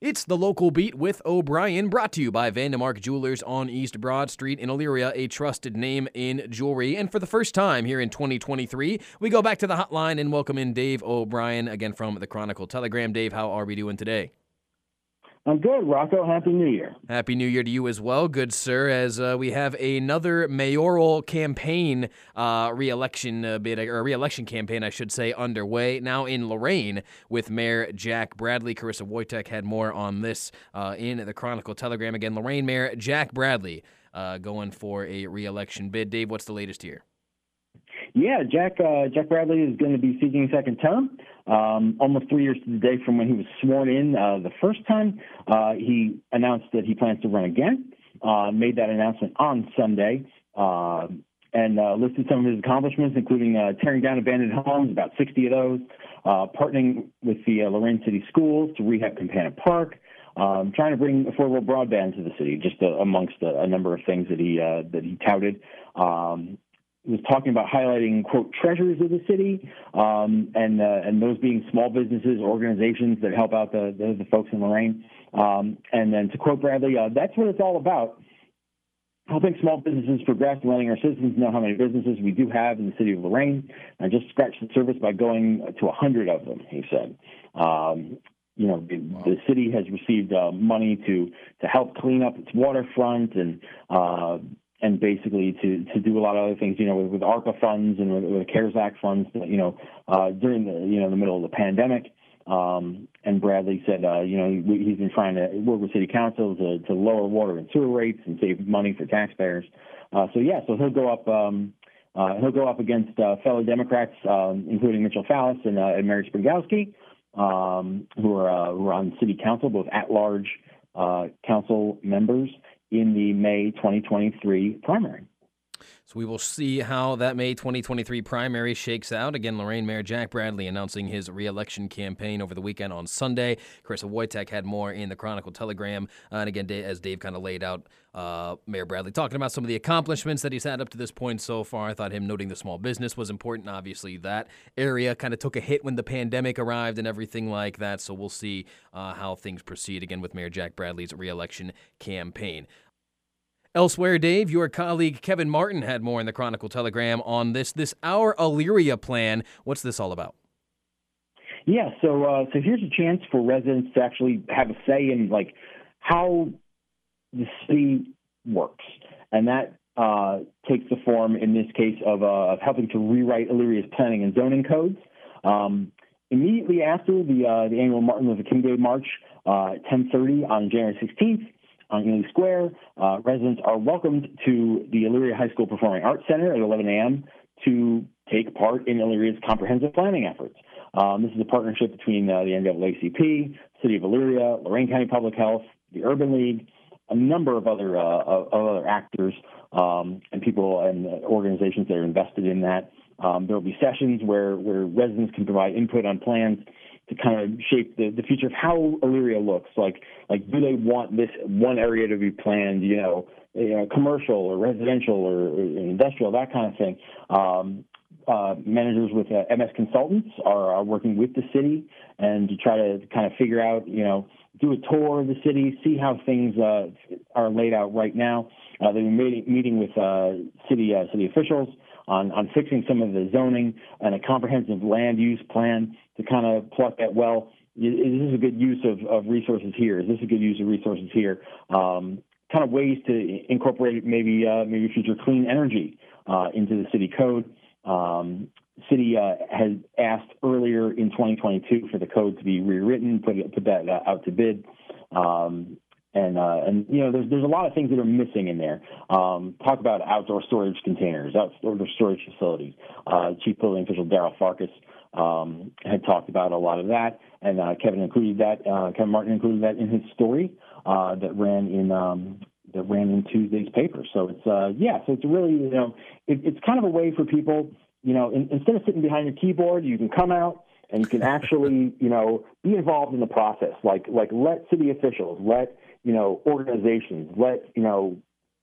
It's the Local Beat with O'Brien, brought to you by Vandemark Jewelers on East Broad Street in Elyria, a trusted name in jewelry. And for the first time here in 2023, we go back to the hotline and welcome in Dave O'Brien, again from the Chronicle Telegram. Dave, how are we doing today? I'm good, Rocco. Happy New Year. Happy New Year to you as well, good sir, as we have another mayoral campaign re-election campaign, I should say, underway now in Lorain with Mayor Jack Bradley. Carissa Wojtek had more on this in the Chronicle Telegram. Again, Lorain Mayor Jack Bradley going for a re-election bid. Dave, what's the latest here? Yeah, Jack Bradley is going to be seeking a second term, almost 3 years to the day from when he was sworn in the first time. He announced that he plans to run again, made that announcement on Sunday, and listed some of his accomplishments, including tearing down abandoned homes, about 60 of those, partnering with the Lorain City Schools to rehab Campana Park, trying to bring affordable broadband to the city, just amongst a number of things that he touted. Was talking about highlighting, quote, treasures of the city, and those being small businesses, organizations that help out the folks in Lorain. And then to quote Bradley, that's what it's all about, helping small businesses progress and letting our citizens know how many businesses we do have in the city of Lorain. I just scratched the surface by going to 100 of them, he said. The city has received money to help clean up its waterfront and basically to do a lot of other things, with ARPA funds and with the CARES Act funds, during the middle of the pandemic. And Bradley said, he's been trying to work with city council to lower water and sewer rates and save money for taxpayers. So he'll go up. He'll go up against fellow Democrats, including Mitchell Fallis and Mary Sprigowski, who are on city council, both at-large council members, in the May 2023 primary. So we will see how that May 2023 primary shakes out. Again, Lorain Mayor Jack Bradley announcing his re-election campaign over the weekend on Sunday. Carissa Wojtek had more in the Chronicle Telegram. And again, as Dave kind of laid out, Mayor Bradley talking about some of the accomplishments that he's had up to this point so far. I thought him noting the small business was important. Obviously, that area kind of took a hit when the pandemic arrived and everything like that. So we'll see how things proceed again with Mayor Jack Bradley's re-election campaign. Elsewhere, Dave, your colleague Kevin Martin had more in the Chronicle Telegram on this Our Elyria plan. What's this all about? Yeah, so here's a chance for residents to actually have a say in how the city works, and that takes the form in this case of helping to rewrite Elyria's planning and zoning codes. Immediately after the annual Martin Luther King Day March at 10:30 on January 16th. On Ely Square, residents are welcomed to the Elyria High School Performing Arts Center at 11 a.m. to take part in Elyria's comprehensive planning efforts. This is a partnership between the NAACP, City of Elyria, Lorain County Public Health, the Urban League, a number of other actors and people and organizations that are invested in that. There will be sessions where residents can provide input on plans to kind of shape the future of how Elyria looks. Like do they want this one area to be planned, commercial or residential or industrial, that kind of thing. Managers with MS Consultants are working with the city and to try to kind of figure out, do a tour of the city, see how things are laid out right now. They've been meeting with city officials on fixing some of the zoning and a comprehensive land use plan to kind of pluck at, is this a good use of resources here? Is this a good use of resources here? Kind of ways to incorporate maybe future clean energy into the city code. City has asked earlier in 2022 for the code to be rewritten, put that out to bid. There's a lot of things that are missing in there. Talk about outdoor storage containers, outdoor storage facilities. Chief Building Official Daryl Farkas had talked about a lot of that, and Kevin Martin included that in his story that ran in Tuesday's paper. So it's really it's kind of a way for people, instead of sitting behind your keyboard, you can come out and you can actually be involved in the process. Like let city officials, let organizations, let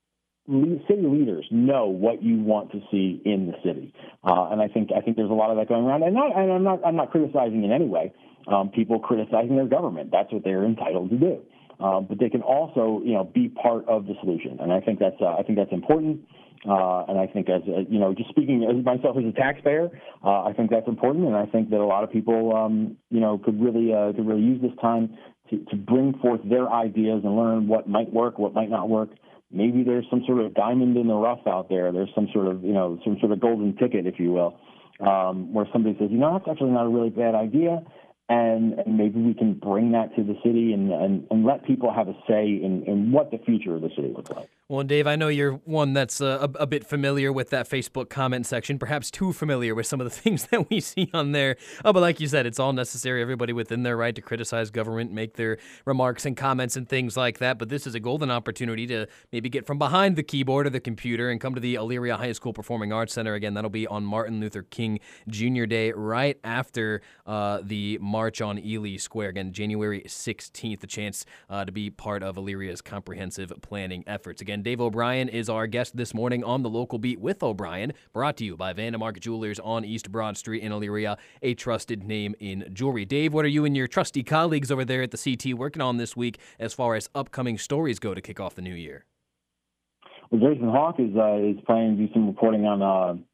city leaders know what you want to see in the city, and I think there's a lot of that going around. And I'm not criticizing in any way people criticizing their government. That's what they're entitled to do. But they can also, be part of the solution, and I think that's important. And I think, as just speaking as myself as a taxpayer, I think that's important, and I think that a lot of people, could really use this time to bring forth their ideas and learn what might work, what might not work. Maybe there's some sort of diamond in the rough out there. There's some sort of golden ticket, if you will, where somebody says, that's actually not a really bad idea. And maybe we can bring that to the city and let people have a say in what the future of the city looks like. Well, and Dave, I know you're one that's a bit familiar with that Facebook comment section, perhaps too familiar with some of the things that we see on there. But like you said, it's all necessary. Everybody within their right to criticize government, make their remarks and comments and things like that. But this is a golden opportunity to maybe get from behind the keyboard or the computer and come to the Elyria High School Performing Arts Center. Again, that'll be on Martin Luther King Jr. Day, right after the March on Ely Square. Again, January 16th, a chance to be part of Elyria's comprehensive planning efforts. Again, Dave O'Brien is our guest this morning on the Local Beat with O'Brien, brought to you by Vandemark Jewelers on East Broad Street in Elyria, a trusted name in jewelry. Dave, what are you and your trusty colleagues over there at the CT working on this week as far as upcoming stories go to kick off the new year? Well, Jason Hawk is planning to do some reporting on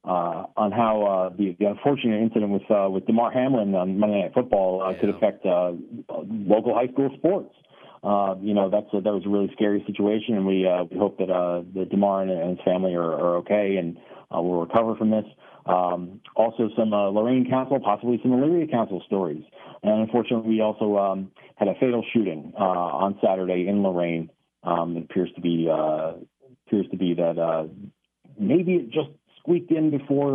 how the unfortunate incident with Damar Hamlin on Monday Night Football could affect local high school sports. That was a really scary situation, and we hope that Damar and his family are okay and will recover from this. Also, some Lorain Council, possibly some Elyria Council stories. And unfortunately, we also had a fatal shooting on Saturday in Lorain. It appears to be that maybe it just squeaked in before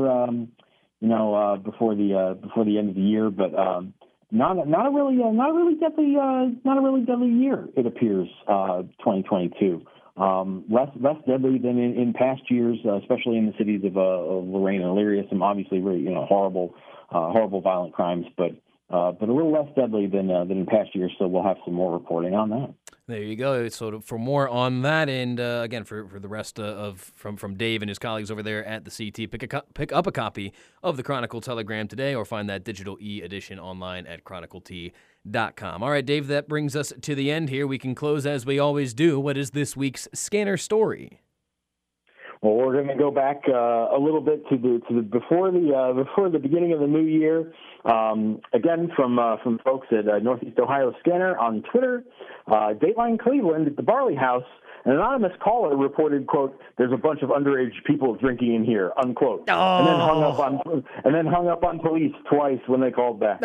the end of the year, but not a really deadly year. It appears 2022 less deadly than in past years, especially in the cities of Lorain and Elyria. Some obviously really horrible violent crimes, but a little less deadly than in past years. So we'll have some more reporting on that. There you go. So for more on that, and again for the rest from Dave and his colleagues over there at the CT, pick up a copy of the Chronicle Telegram today, or find that digital e-edition online at chroniclet.com. All right, Dave, that brings us to the end here. We can close as we always do. What is this week's Scanner Story? Well, we're going to go back a little bit to the before the beginning of the new year. Again, from folks at Northeast Ohio Scanner on Twitter, Dateline Cleveland at the Barley House. An anonymous caller reported, quote, "There's a bunch of underage people drinking in here," unquote. Oh. And then hung up on police twice when they called back.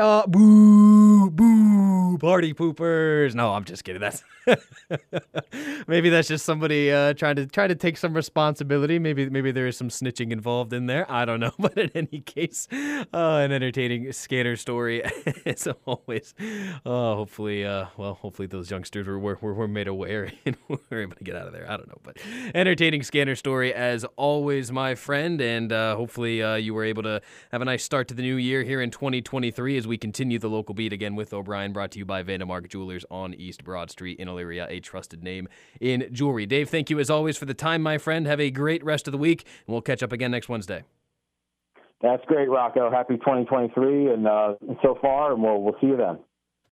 Boo, party poopers. No, I'm just kidding. That's maybe that's just somebody trying to take some responsibility. Maybe there is some snitching involved in there. I don't know, but in any case, an entertaining Scanner story as always. Hopefully those youngsters were made aware and were able to get out of there. I don't know, but entertaining Scanner story as always, my friend, and hopefully you were able to have a nice start to the new year here in 2023 as we continue the Local Beat again with O'Brien, brought to you by Vandemark Jewelers on East Broad Street in Elyria, a trusted name in jewelry. Dave, thank you as always for the time, my friend. Have a great rest of the week, and we'll catch up again next Wednesday. That's great, Rocco. Happy 2023 and so far, and we'll see you then.